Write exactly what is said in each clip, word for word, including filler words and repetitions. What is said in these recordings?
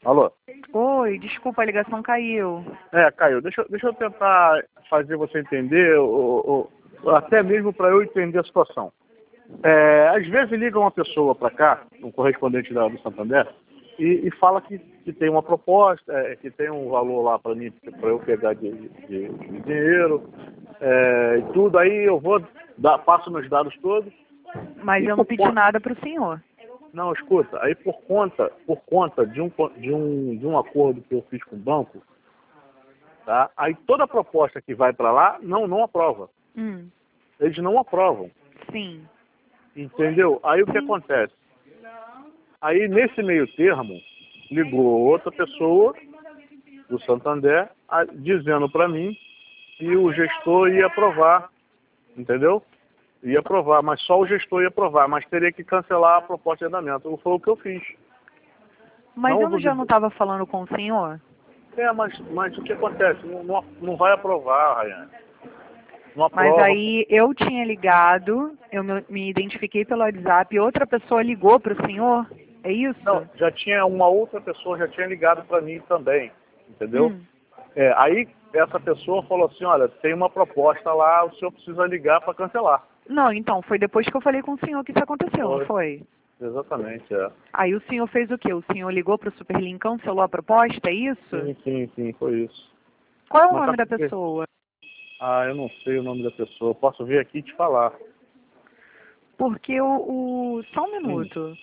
Alô? Oi, desculpa, a ligação caiu. É, caiu. Deixa, eu- deixa eu tentar fazer você entender, o, o, até mesmo para eu entender a situação. É, às vezes liga uma pessoa para cá, um correspondente da, do Santander, e, e fala que, que tem uma proposta, é, que tem um valor lá para mim, para eu pegar de, de, de dinheiro, é, e tudo. Aí eu vou, dar, passo meus dados todos. Mas E eu não por pedi conta, nada para o senhor. não, escuta, aí por conta, por conta de um, de um, de um acordo que eu fiz com o banco, tá? Aí toda proposta que vai para lá não, não aprova. Hum, Eles não aprovam, sim. entendeu? Aí o que Sim. acontece? Aí nesse meio termo, ligou outra pessoa do Santander a- dizendo para mim que o gestor ia aprovar, entendeu? Ia aprovar, mas só o gestor ia aprovar, mas teria que cancelar a proposta de andamento. Foi o que eu fiz. Mas Não eu não- já não duvido. estava falando com o senhor? É, mas, mas o que acontece? Não, não, não vai aprovar, Rayane. Não Mas aprova. aí eu tinha ligado, eu me, me identifiquei pelo WhatsApp, e outra pessoa ligou para o senhor? É Não, isso? já tinha uma outra pessoa, já tinha ligado para mim também, entendeu? Hum. É, aí essa pessoa falou assim, olha, tem uma proposta lá, o senhor precisa ligar para cancelar. Não, então, foi depois que eu falei com o senhor que isso aconteceu, não Foi. foi? Exatamente, é. Aí o senhor fez o quê? O senhor ligou para o Superlink, cancelou a proposta, é isso? Sim, sim, sim, foi isso. Qual é o Mas nome sabe da por quê? pessoa? Ah, eu não sei o nome da pessoa. Posso vir aqui e te falar. Porque o, o... Só um Hum. minuto.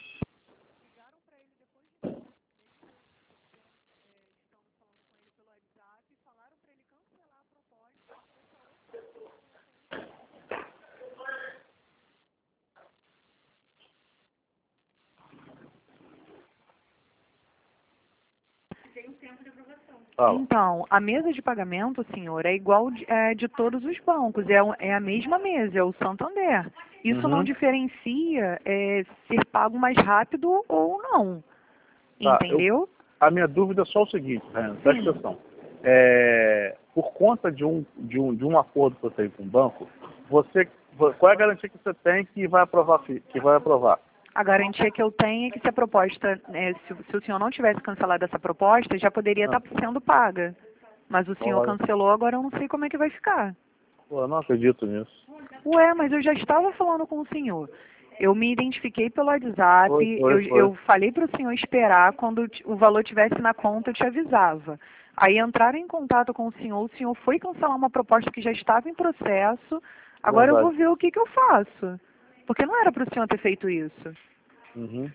Fala. Então, a mesa de pagamento, senhor, é igual de, é, de todos os bancos, é, o- é a mesma mesa, é o Santander. Isso não Uhum. diferencia é, ser pago mais rápido ou não, Tá, eu, entendeu? a minha dúvida é só o seguinte, Ryan, presta Sim. atenção. É, por conta de um, de, um, de um acordo que eu tenho com o banco, você, qual é a garantia que você tem que vai aprovar? fi- Que vai aprovar? A garantia que eu tenho é que se a proposta, é, se, se o senhor não tivesse cancelado essa proposta, já poderia Ah, estar sendo paga. Mas o senhor olha, cancelou, agora eu não sei como é que vai ficar. pô, eu não acredito nisso. Ué, mas eu já estava falando com o senhor. Eu me identifiquei pelo WhatsApp, Foi, foi, eu, foi. eu falei para o senhor esperar, quando t- o valor tivesse na conta eu te avisava. Aí entraram em contato com o senhor, o senhor foi cancelar uma proposta que já estava em processo, agora eu vou Verdade. ver o que, que eu faço. Porque não era para o senhor ter feito isso. Uhum.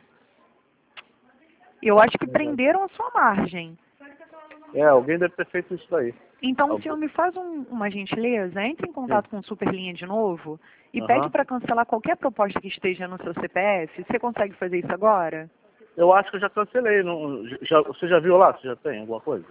Eu acho que Verdade. prenderam a sua margem. É, alguém deve ter feito isso daí. Então o Algum- senhor me faz um- uma gentileza, entre em Sim. contato com o Superlinha de novo e pede Aham. para cancelar qualquer proposta que esteja no seu C P F. Você consegue fazer isso agora? Eu acho que eu já cancelei. Não, já, você já viu lá? Você já tem alguma coisa?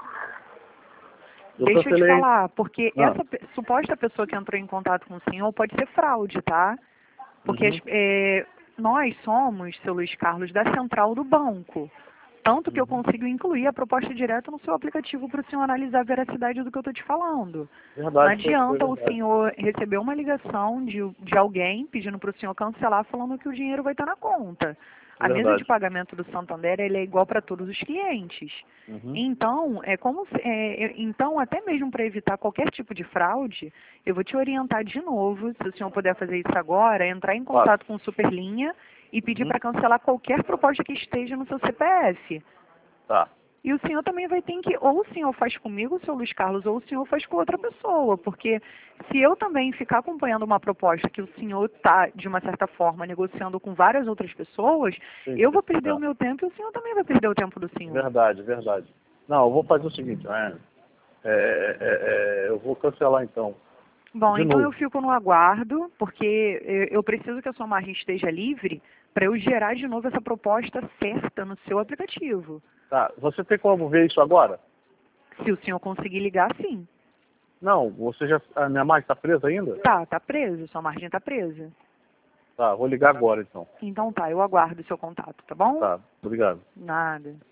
Eu Deixa eu te cancelei. falar, porque Ah. essa pe- suposta pessoa que entrou em contato com o senhor pode ser fraude, tá? Porque as- Uhum. é, nós somos, seu Luiz Carlos, da central do banco. Tanto que eu Uhum. consigo incluir a proposta direta no seu aplicativo para o senhor analisar a veracidade do que eu estou te falando. Não Verdade, foi, foi adianta o verdade. senhor receber uma ligação de, de alguém pedindo para o senhor cancelar, falando que o dinheiro vai estar na conta. A mesa de Verdade. pagamento do Santander ela é igual para todos os clientes. Uhum. Então, é como se- é, é, então, até mesmo para evitar qualquer tipo de fraude, eu vou te orientar de novo, se o senhor puder fazer isso agora, entrar em Claro. contato com o Superlinha e pedir Uhum. para cancelar qualquer proposta que esteja no seu C P F. Tá. E o senhor também vai ter que, ou o senhor faz comigo, seu Luiz Carlos, ou o senhor faz com outra pessoa, porque se eu também ficar acompanhando uma proposta que o senhor está, de uma certa forma, negociando com várias outras pessoas, Sim, eu sim. vou perder É. o meu tempo e o senhor também vai perder o tempo do senhor. Verdade, verdade. Não, eu vou fazer o seguinte, né? É, é, é, eu vou cancelar então. Bom, De então eu novo. fico no aguardo, porque eu eu preciso que a sua margem esteja livre para eu gerar de novo essa proposta certa no seu aplicativo. Tá. Você tem como ver isso agora? Se o senhor conseguir ligar, sim. Não, você já. A minha margem está presa ainda? Tá, tá preso, sua margem tá presa. Tá, vou ligar agora então. Então tá, eu aguardo o seu contato, tá bom? Tá, obrigado. Nada.